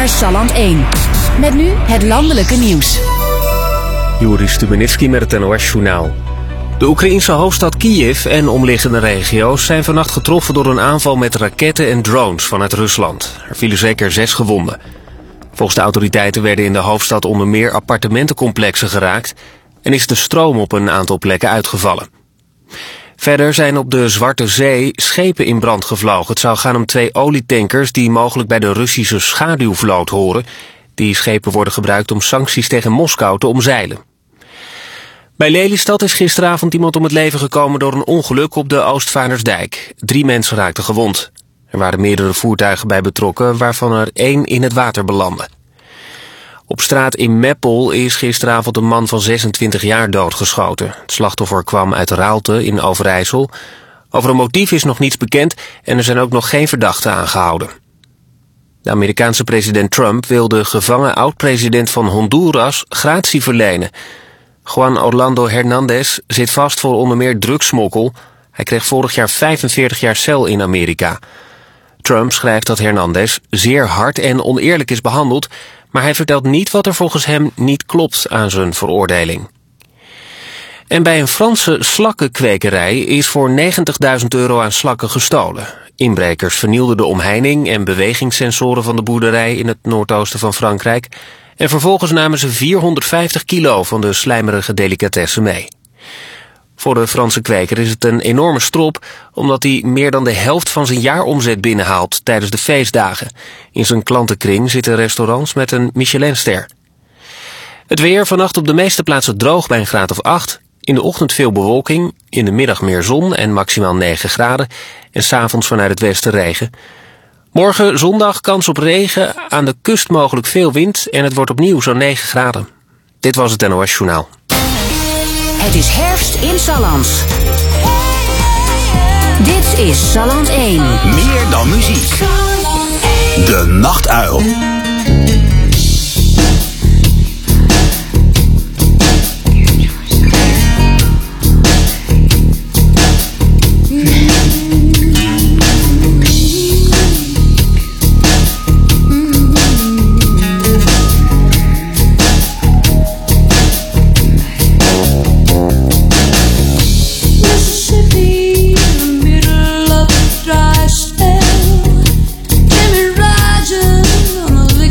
naar Salland 1. Met nu het landelijke nieuws. Joris Stubenitski met het NOS-journaal. De Oekraïense hoofdstad Kiev en omliggende regio's zijn vannacht getroffen door een aanval met raketten en drones vanuit Rusland. Er vielen zeker 6 gewonden. Volgens de autoriteiten werden in de hoofdstad onder meer appartementencomplexen geraakt en is de stroom op een aantal plekken uitgevallen. Verder zijn op de Zwarte Zee schepen in brand gevlogen. Het zou gaan om 2 olietankers die mogelijk bij de Russische schaduwvloot horen. Die schepen worden gebruikt om sancties tegen Moskou te omzeilen. Bij Lelystad is gisteravond iemand om het leven gekomen door een ongeluk op de Oostvaardersdijk. 3 mensen raakten gewond. Er waren meerdere voertuigen bij betrokken, waarvan er 1 in het water belandde. Op straat in Meppel is gisteravond een man van 26 jaar doodgeschoten. Het slachtoffer kwam uit Raalte in Overijssel. Over een motief is nog niets bekend en er zijn ook nog geen verdachten aangehouden. De Amerikaanse president Trump wil de gevangen oud-president van Honduras gratie verlenen. Juan Orlando Hernández zit vast voor onder meer drugssmokkel. Hij kreeg vorig jaar 45 jaar cel in Amerika. Trump schrijft dat Hernández zeer hard en oneerlijk is behandeld, maar hij vertelt niet wat er volgens hem niet klopt aan zijn veroordeling. En bij een Franse slakkenkwekerij is voor €90.000 aan slakken gestolen. Inbrekers vernielden de omheining en bewegingssensoren van de boerderij in het noordoosten van Frankrijk en vervolgens namen ze 450 kilo van de slijmerige delicatessen mee. Voor de Franse kweker is het een enorme strop, omdat hij meer dan de helft van zijn jaaromzet binnenhaalt tijdens de feestdagen. In zijn klantenkring zitten restaurants met een Michelinster. Het weer vannacht op de meeste plaatsen droog bij een graad of 8. In de ochtend veel bewolking, in de middag meer zon en maximaal 9 graden. En 's avonds vanuit het westen regen. Morgen zondag kans op regen, aan de kust mogelijk veel wind en het wordt opnieuw zo'n 9 graden. Dit was het NOS Journaal. Het is herfst in Salland. Dit is Salland 1. Meer dan muziek. De Nachtuil. Dry spell, Jimmy Rogers on a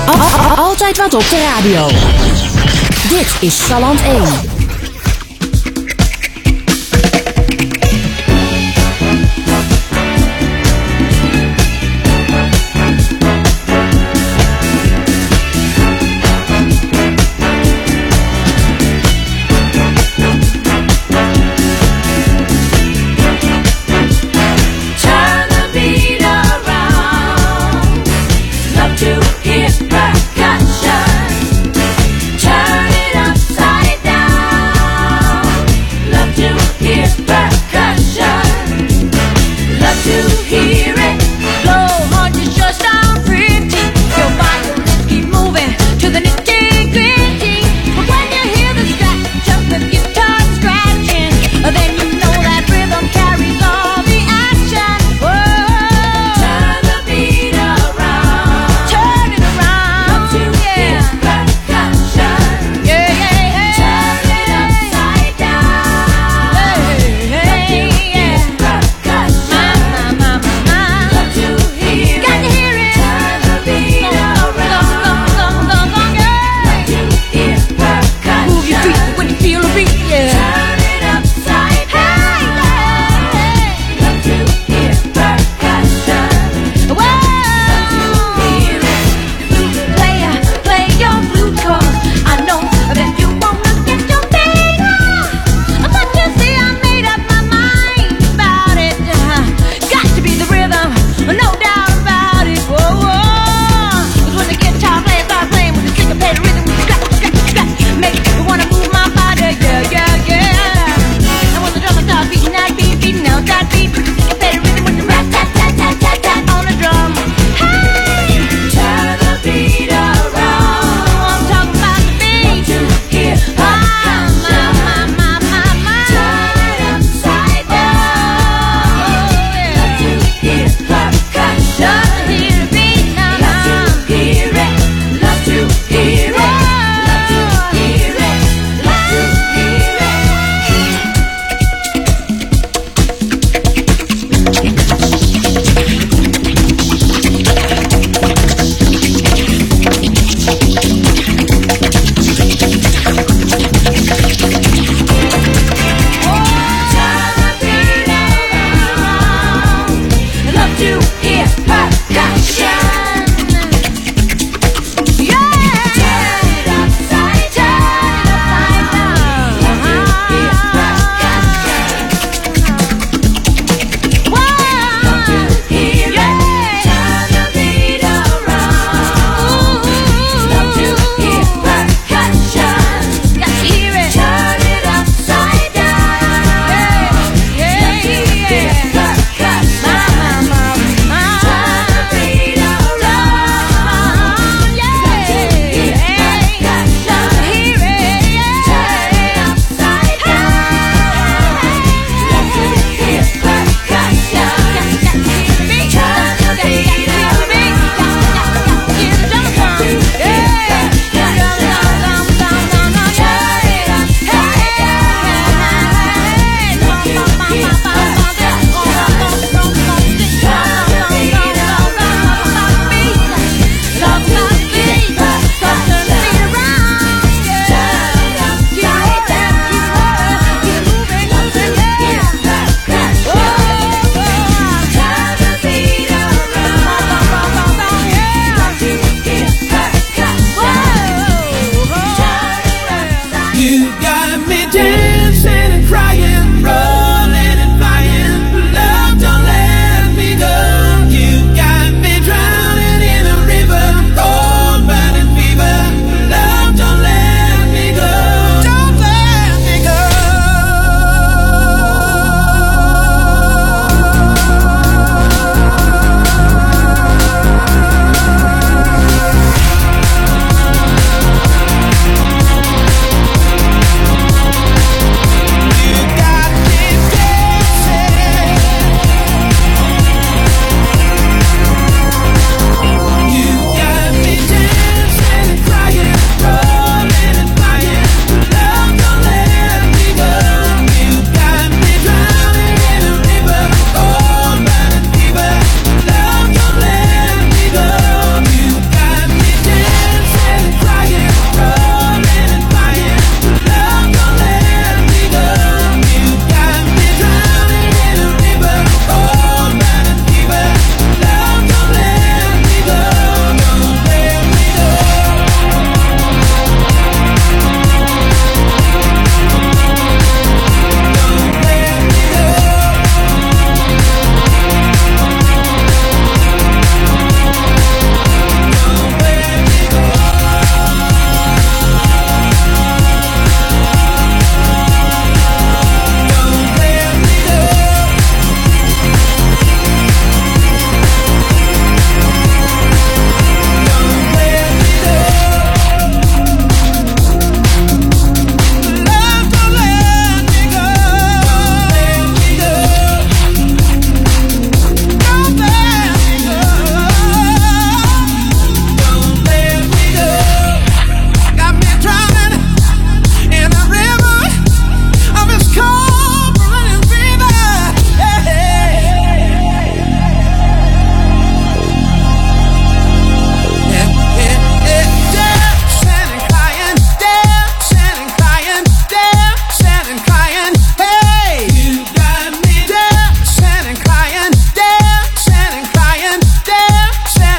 Altijd wat op de radio. Dit is Salland 1. Turn it upside down.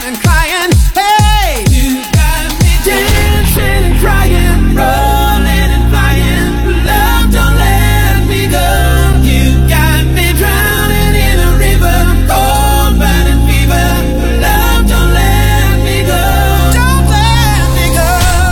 and crying. Hey, you got me dancing and crying, rolling and flying. Love, don't let me go. You got me drowning in a river, cold burning fever. Love, don't let me go. Don't let me go.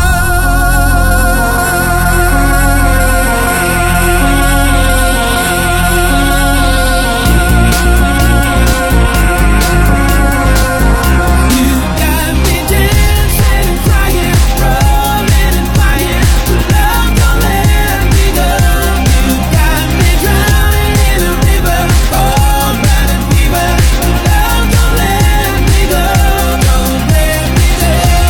You got me dancing and crying, rolling and flying. Love, don't let me go. You got me drowning in a river, cold burning fever. Love, don't let me go. Don't let me go.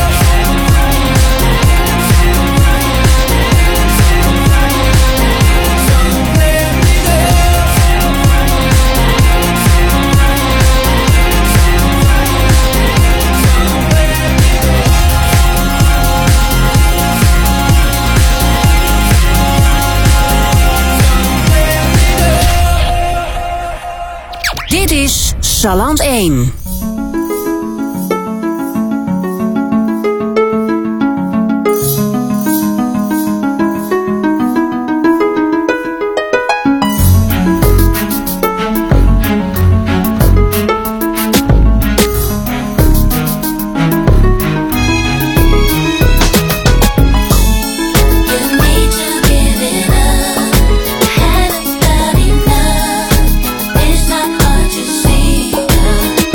Dit is Salland 1. It's not hard to see the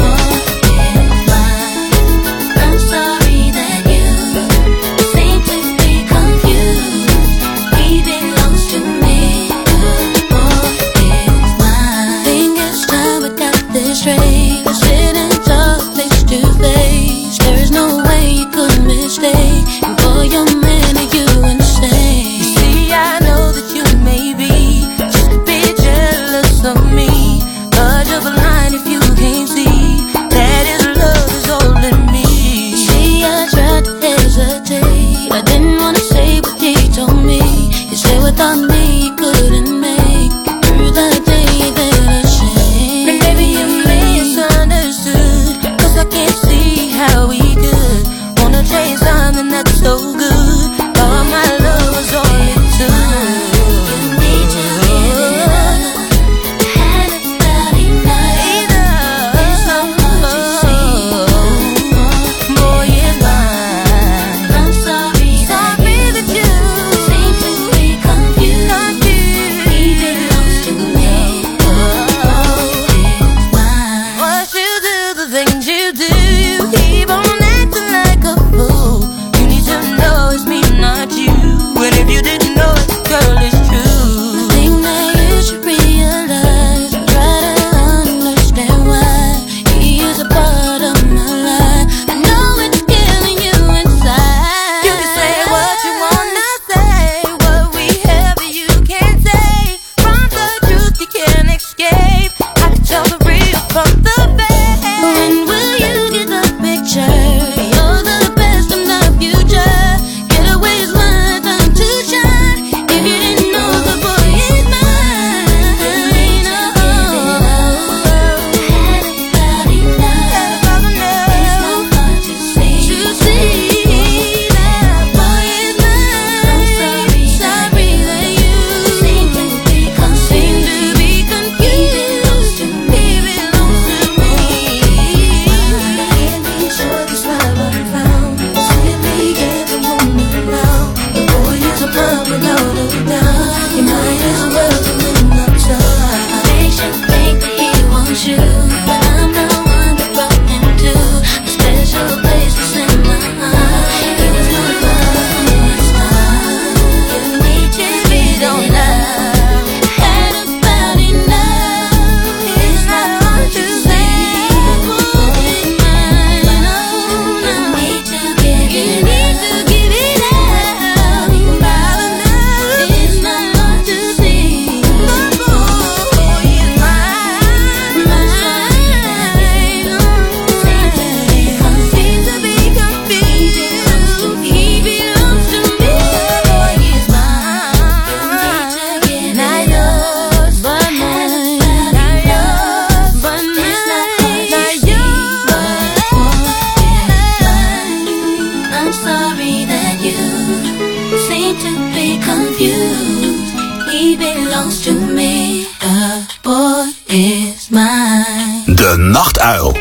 confused. He belongs to me. The boy is mine. De Nachtuil.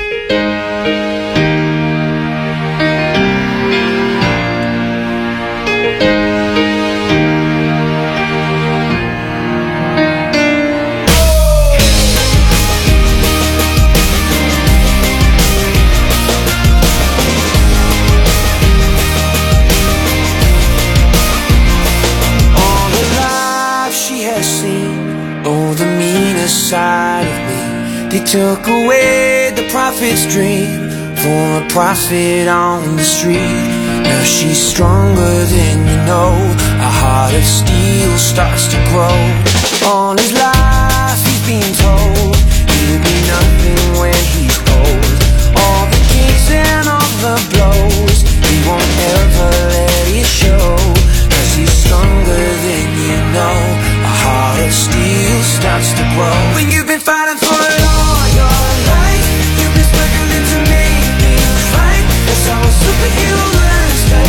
Side of me, they took away the prophet's dream for a prophet on the street. Now she's stronger than you know. A heart of steel starts to grow. All his life he's been told he'll be nothing when he's old. All the kicks and all the blows, he won't ever let it show. 'Cause he's stronger than you know. A heart of steel starts to grow. When you've been fighting for it all your life, you've been struggling to make things right. That's how a superhero learns to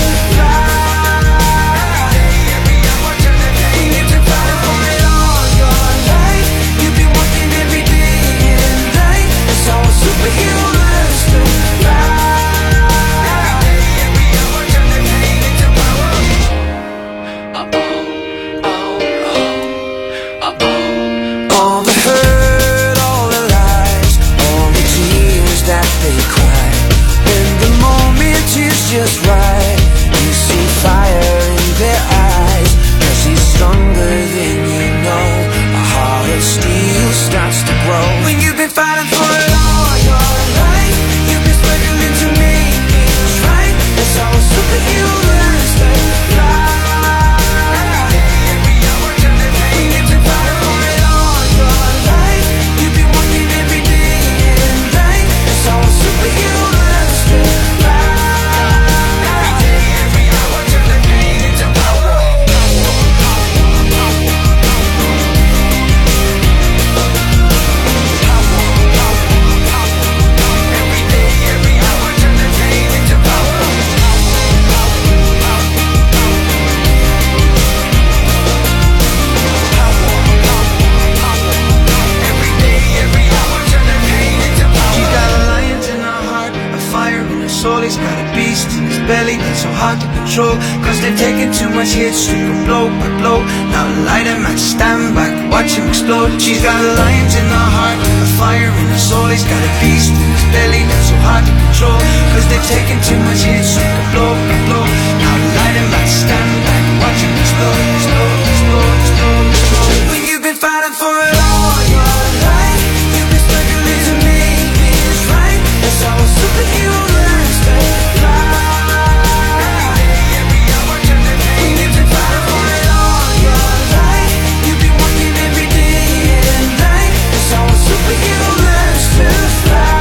fly. When you've been fighting for it all your life, you've been working every day and night. That's how a superhero learns to fly. All the hurt, all the lies, all the tears that they cry. When the moment is just right, you see fire in their eyes. 'Cause he's stronger than you know. A heart of steel starts to grow. When you've been fighting for it all your life, you've been struggling to make things right. That's how a superhero learns to fly. So hard to control, 'cause they've taken too much hits to go blow by blow. Now light him and stand back, watch him explode. She's got lions in her heart, a fire in her soul. He's got a beast in his belly that's so hard to control, 'cause they've taken too much hits to go blow by blow. Now light him and stand back, watch him explode, explode, explode, explode, explode. When you've been fighting for it all your life, you've been struggling to make things right. That's how a superhero learns to fly. Superhero learns to fly.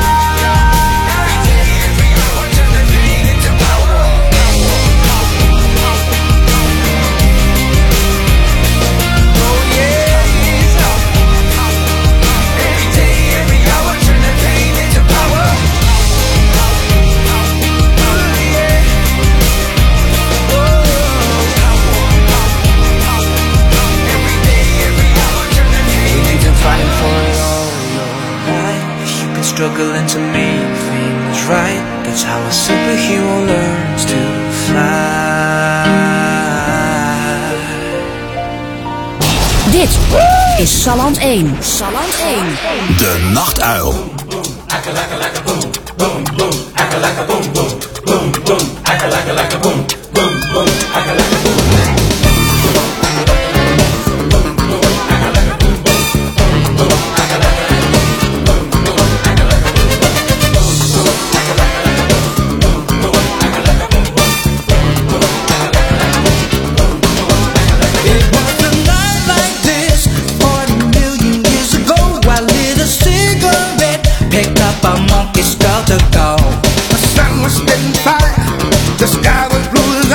Struggling to make things right. That's how a superhero learns to fly. Dit is Salland 1. Salland 1. De Nachtuil. The sun was spitting fire, the sky was blue as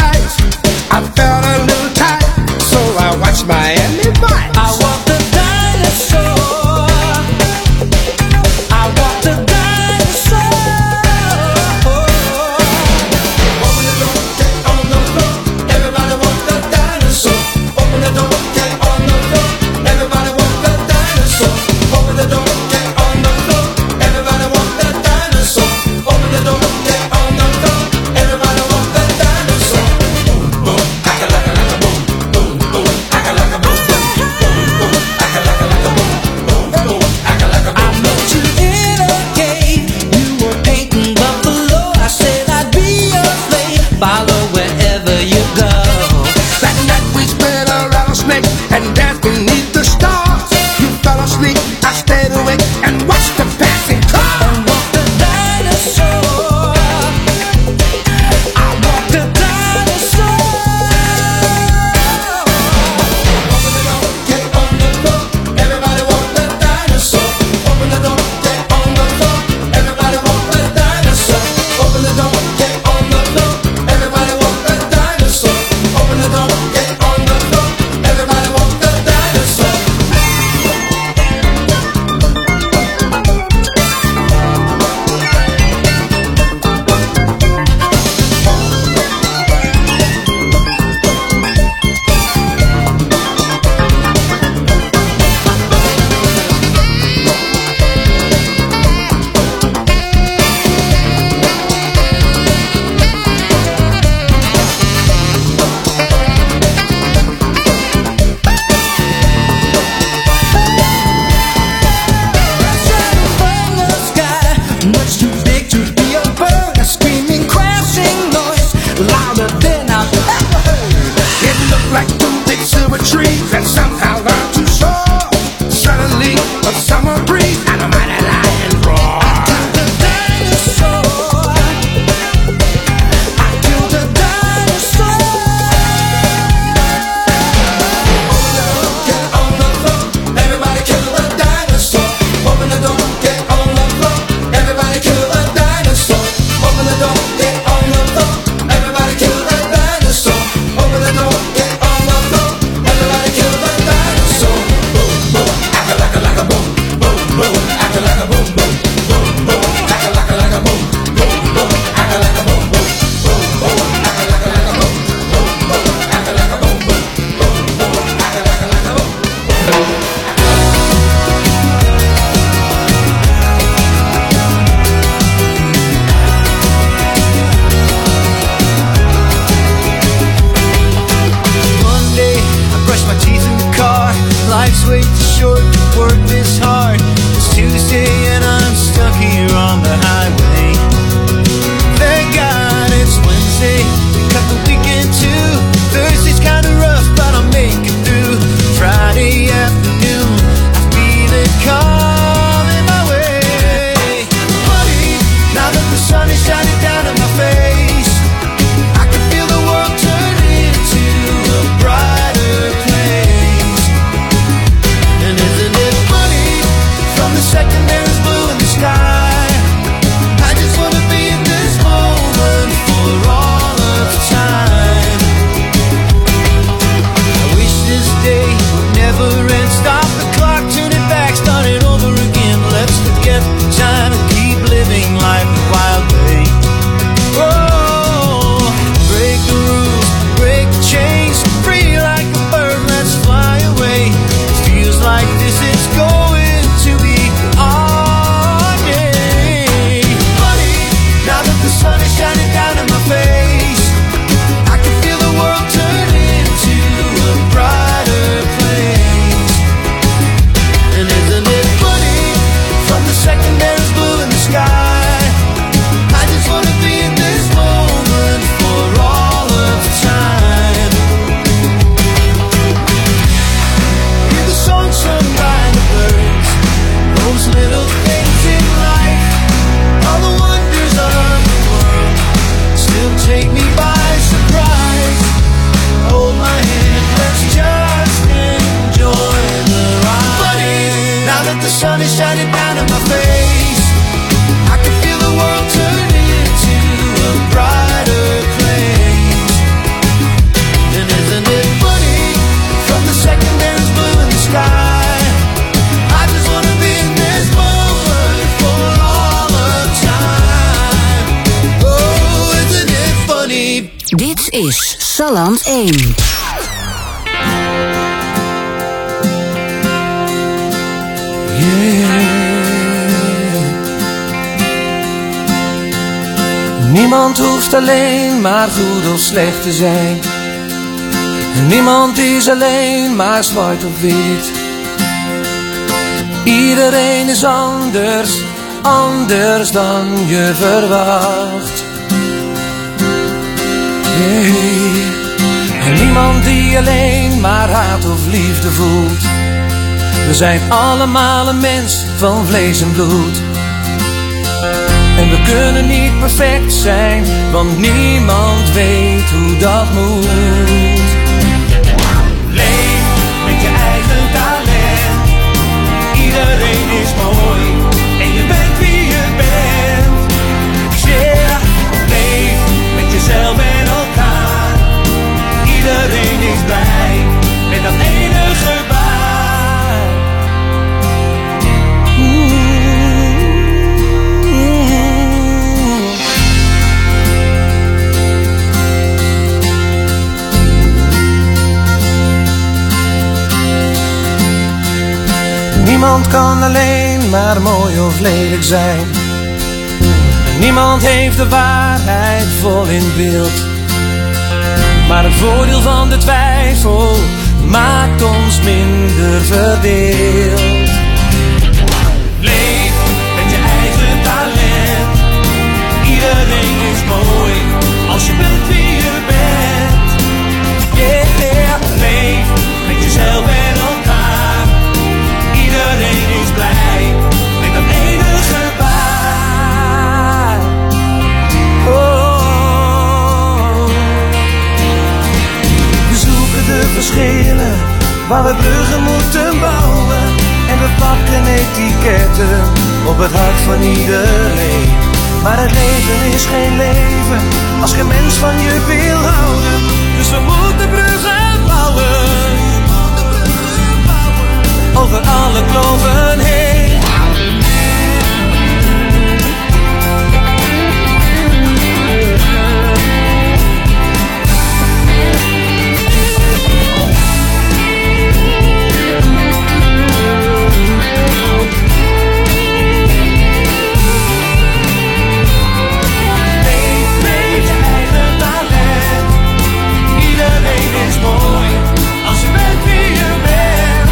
Dit is Salland 1. Niemand hoeft alleen maar goed of slecht te zijn. Niemand is alleen maar zwart of wit. Iedereen is anders, anders dan je verwacht. Hey. En niemand die alleen maar haat of liefde voelt. We zijn allemaal een mens van vlees en bloed. En we kunnen niet perfect zijn, want niemand weet hoe dat moet. Leef met je eigen talent. Iedereen is mooi en je bent wie je bent. Yeah. Leef met jezelf en elkaar. Iedereen is blij met dat ene gebaar. Niemand kan alleen maar mooi of lelijk zijn. Niemand heeft de waarheid vol in beeld. Maar het voordeel van de twijfel maakt ons minder verdeeld. Leef met je eigen talent. Iedereen is mooi als je bent wie je bent. Yeah. Leef met jezelf en elkaar. Iedereen is blij met dat ene gebaar. Oh. We zoeken de verschillen waar we bruggen moeten bouwen. En we pakken etiketten op het hart van iedereen. Maar het leven is geen leven als geen mens van je wil houden. Dus we moeten bruggen bouwen over alle kloven heen. Iedereen is mooi als je bent wie je bent.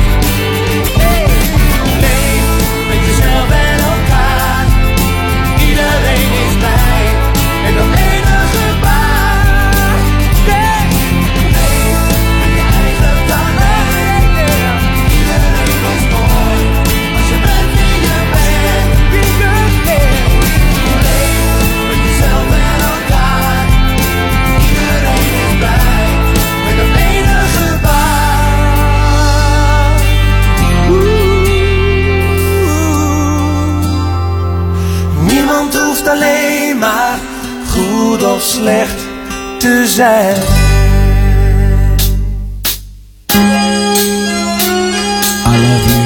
Leef met jezelf en elkaar. Iedereen is blij met dat ene gebaar. Leef met je eigen talent. Iedereen is mooi als je bent wie je bent. Leef met jezelf en elkaar. Iedereen is blij met dat ene gebaar. Niemand hoeft alleen maar goed of slecht te zijn. I love you.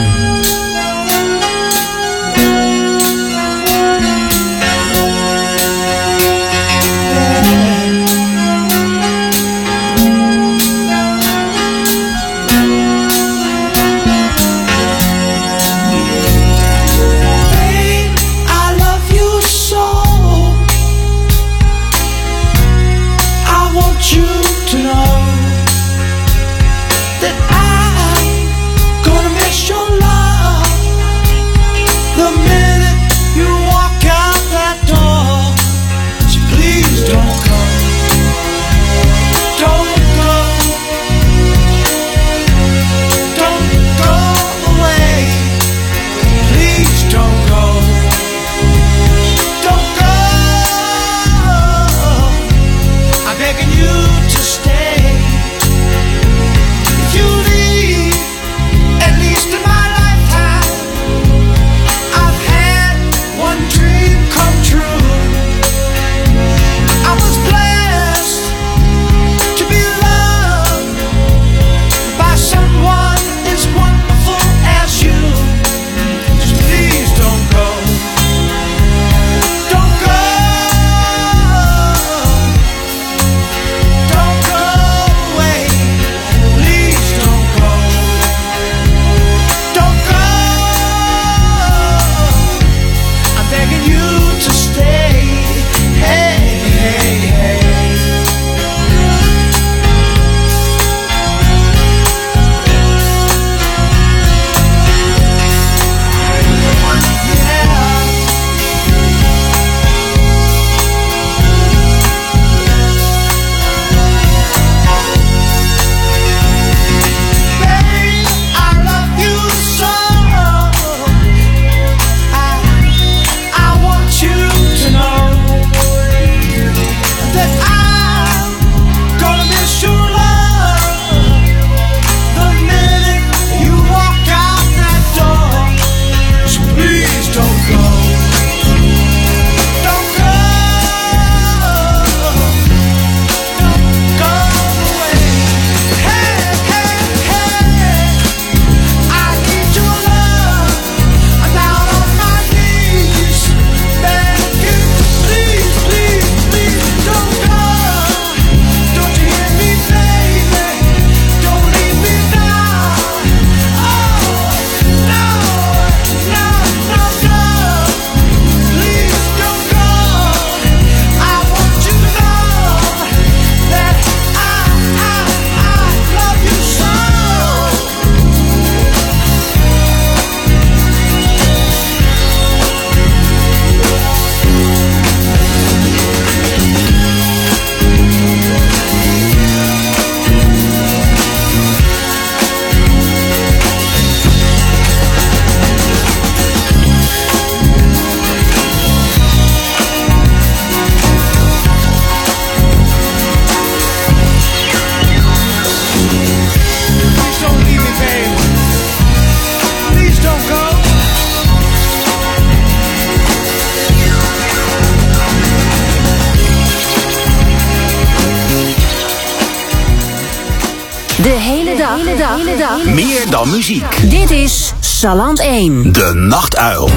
I was blessed. De hele dag. Meer dan muziek. Dit is Salland 1. De Nachtuil.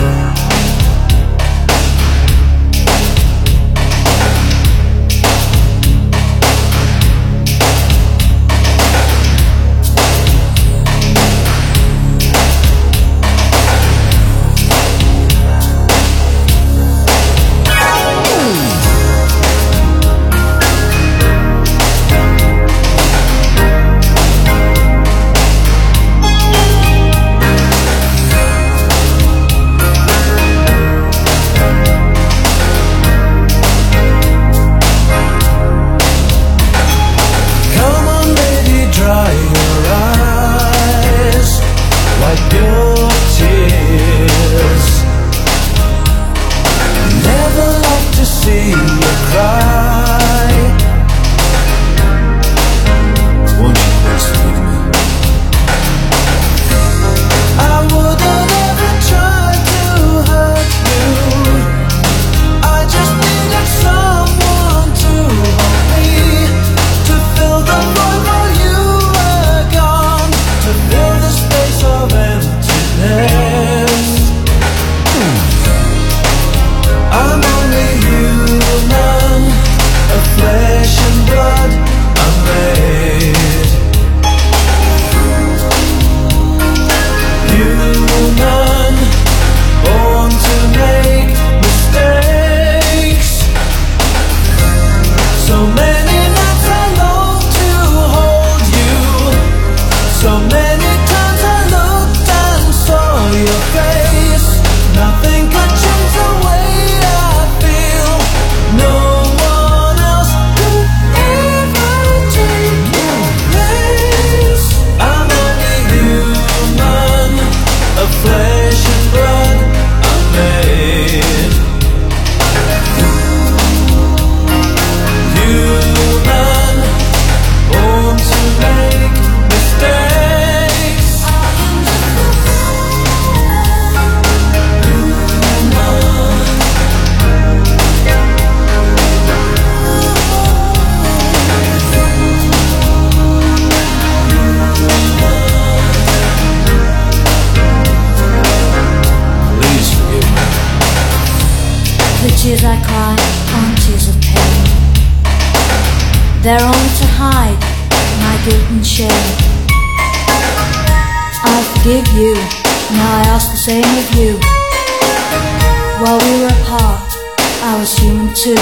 Tears I cry aren't tears of pain. They're only to hide my guilt and shame. I forgive you, now I ask the same of you. While we were apart, I was human too.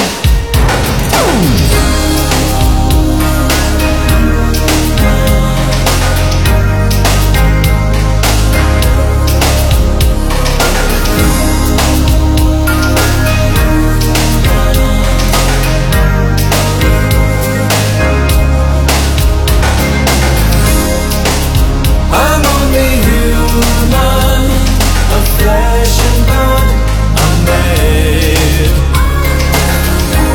Flesh and blood, I'm made.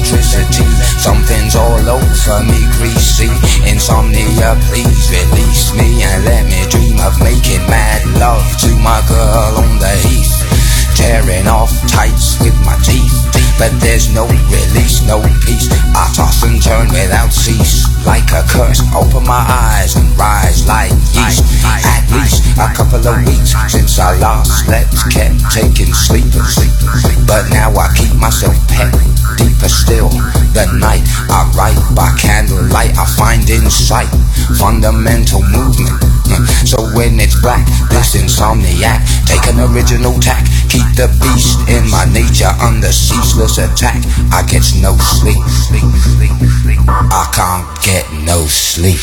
electricity. Something's all over me, greasy. Insomnia, please release me and let me dream of making mad love to my girl on the heath. Tearing off tights with my teeth, but there's no release, no peace. I toss and turn without cease, like a curse. Open my eyes and rise like yeast. At least a couple of weeks since I last slept, kept taking sleepers, but now I keep myself pet. Deeper still, the night I write by candlelight. I find insight, fundamental movement. So when it's black, this insomniac, take an original tack. Keep the beast in my nature under ceaseless attack. I get no sleep. I can't get no sleep.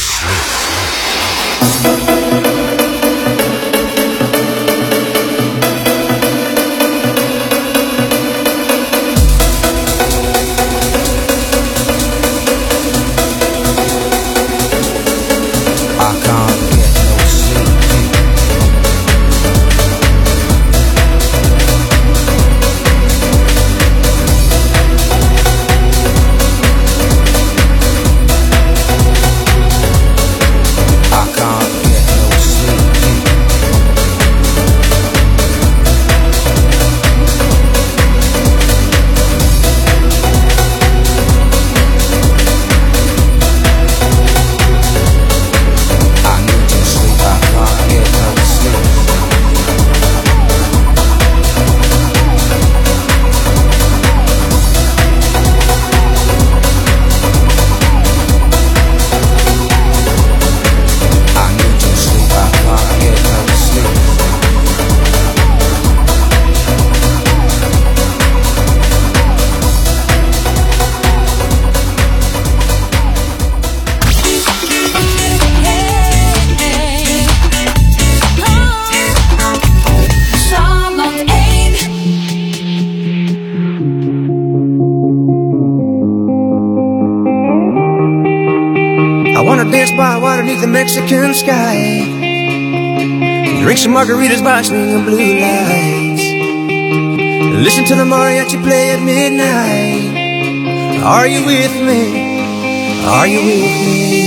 The Mexican sky, drink some margaritas by swinging blue lights, listen to the mariachi play at midnight. Are you with me? Are you with me?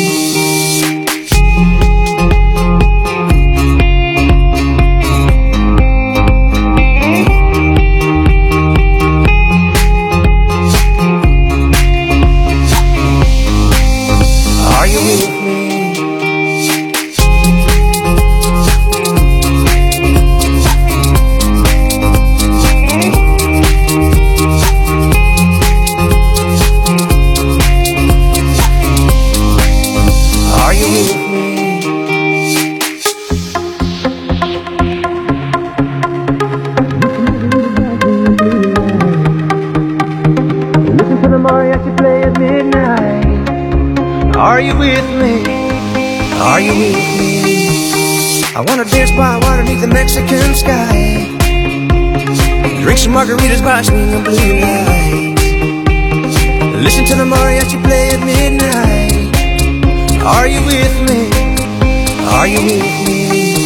Are you with me? Are you with me? I wanna dance by water beneath the Mexican sky, drink some margaritas by swinging blue lights, listen to the mariachi play at midnight. Are you with me? Are you with me?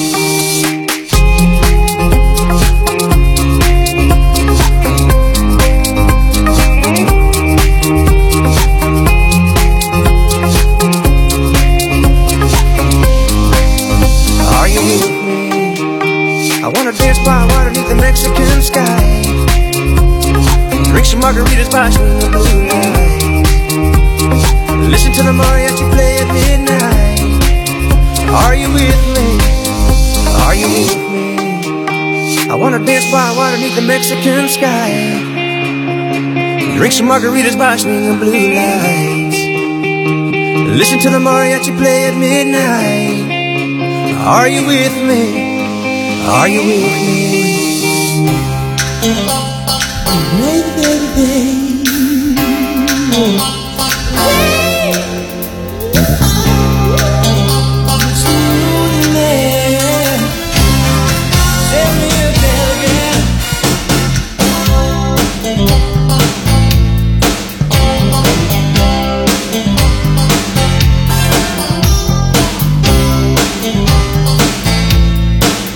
By water beneath the Mexican sky, drink some margaritas by swinging blue lights, listen to the mariachi play at midnight. Are you with me? Are you with me? I wanna dance by water beneath the Mexican sky, drink some margaritas by swinging blue lights, listen to the mariachi play at midnight. Are you with me? Are you with me?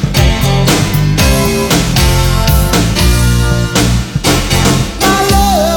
My love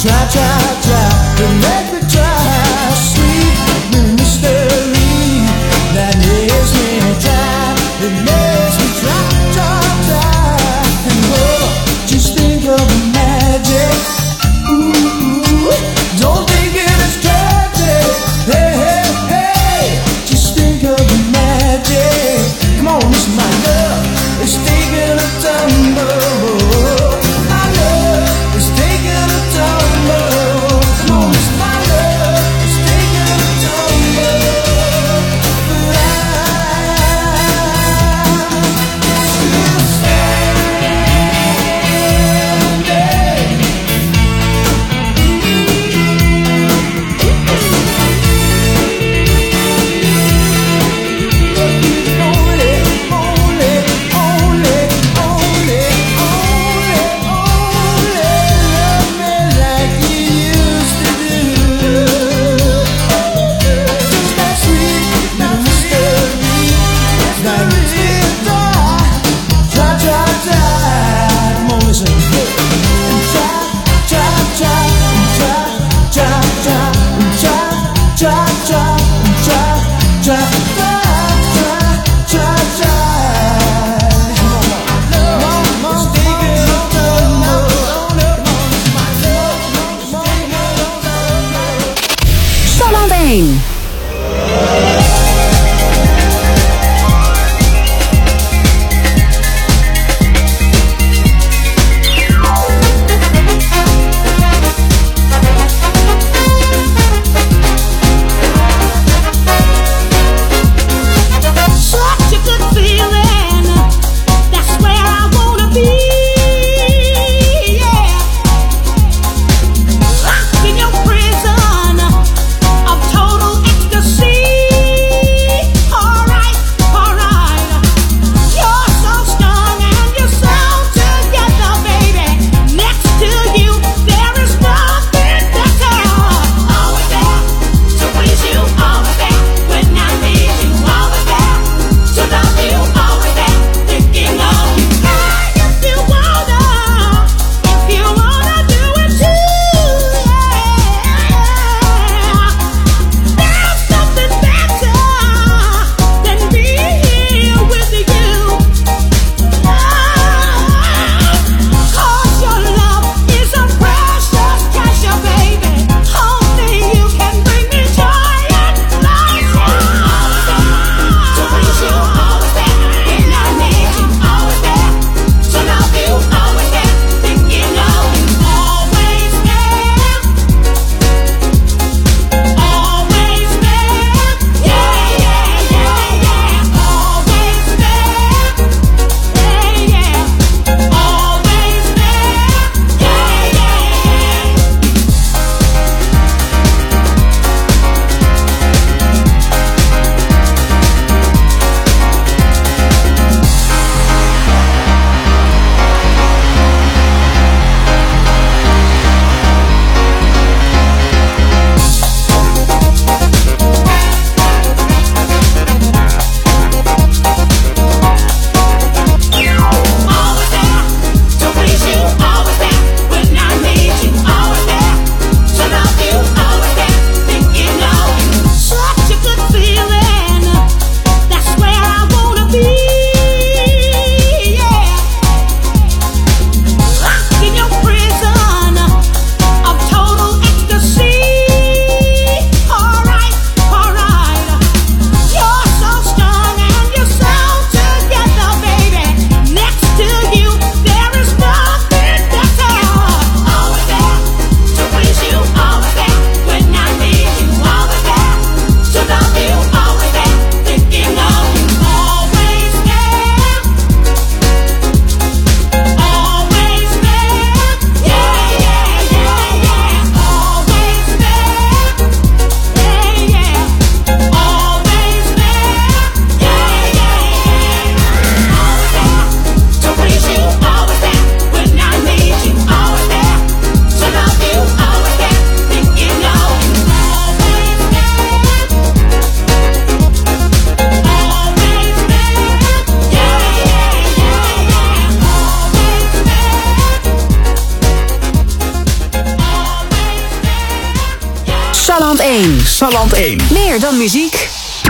Total Salland 1. Salland 1. Meer dan muziek.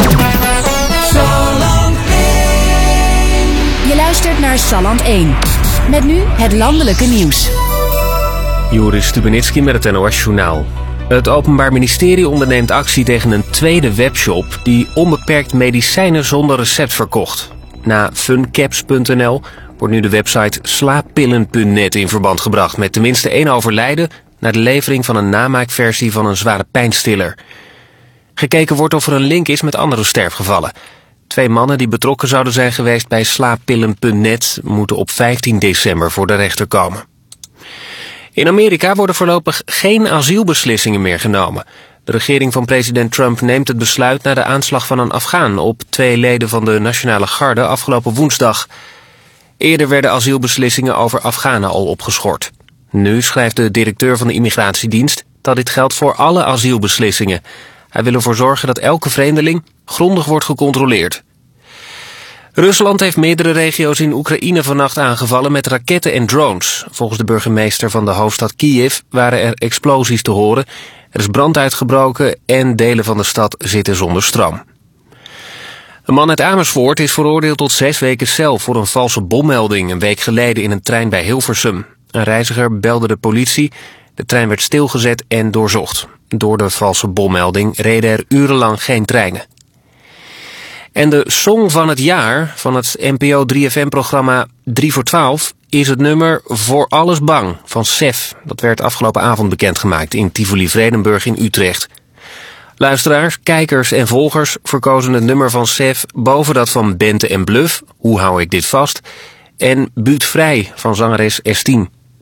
Salland 1. Je luistert naar Salland 1. Met nu het landelijke nieuws. Joris Stubenitski met het NOS-journaal. Het Openbaar Ministerie onderneemt actie tegen een tweede webshop die onbeperkt medicijnen zonder recept verkocht. Na funcaps.nl wordt nu de website slaappillen.net in verband gebracht met tenminste 1 overlijden na de levering van een namaakversie van een zware pijnstiller. Gekeken wordt of er een link is met andere sterfgevallen. 2 mannen die betrokken zouden zijn geweest bij slaappillen.net moeten op 15 december voor de rechter komen. In Amerika worden voorlopig geen asielbeslissingen meer genomen. De regering van president Trump neemt het besluit na de aanslag van een Afghaan op 2 leden van de Nationale Garde afgelopen woensdag. Eerder werden asielbeslissingen over Afghanen al opgeschort. Nu schrijft de directeur van de immigratiedienst dat dit geldt voor alle asielbeslissingen. Hij wil ervoor zorgen dat elke vreemdeling grondig wordt gecontroleerd. Rusland heeft meerdere regio's in Oekraïne vannacht aangevallen met raketten en drones. Volgens de burgemeester van de hoofdstad Kiev waren er explosies te horen. Er is brand uitgebroken en delen van de stad zitten zonder stroom. Een man uit Amersfoort is veroordeeld tot 6 weken cel voor een valse bommelding een week geleden in een trein bij Hilversum. Een reiziger belde de politie, de trein werd stilgezet en doorzocht. Door de valse bommelding reden er urenlang geen treinen. En de song van het jaar van het NPO 3FM-programma 3 voor 12 is het nummer Voor alles bang van Sef. Dat werd afgelopen avond bekendgemaakt in Tivoli-Vredenburg in Utrecht. Luisteraars, kijkers en volgers verkozen het nummer van Sef boven dat van Bente en Bluff, Hoe hou ik dit vast, en Buut Vrij van zangeres S10.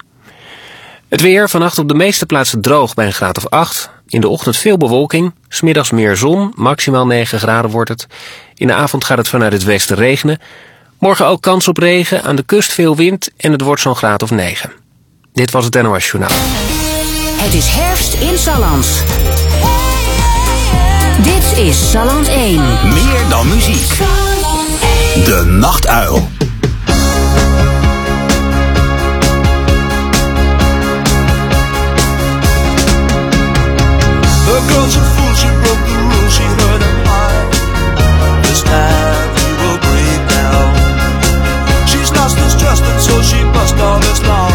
Het weer, vannacht op de meeste plaatsen droog bij een graad of 8. In de ochtend veel bewolking, 's middags meer zon, maximaal 9 graden wordt het. In de avond gaat het vanuit het westen regenen. Morgen ook kans op regen, aan de kust veel wind en het wordt zo'n graad of 9. Dit was het NOS Journaal. Het is herfst in Salland. Dit is Salland 1. Meer dan muziek. De Nachtuil. The girls